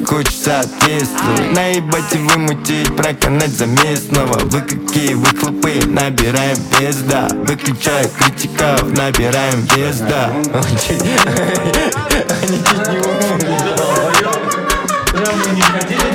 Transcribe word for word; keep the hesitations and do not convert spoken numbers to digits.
хочешь соответствуй. Наебать и вымутить, проканать за местного. Вы какие выхлопы, набираем вес, да. Выключай критиков, набираем вес, да. Они чуть не умерли. Прям мы не хотели.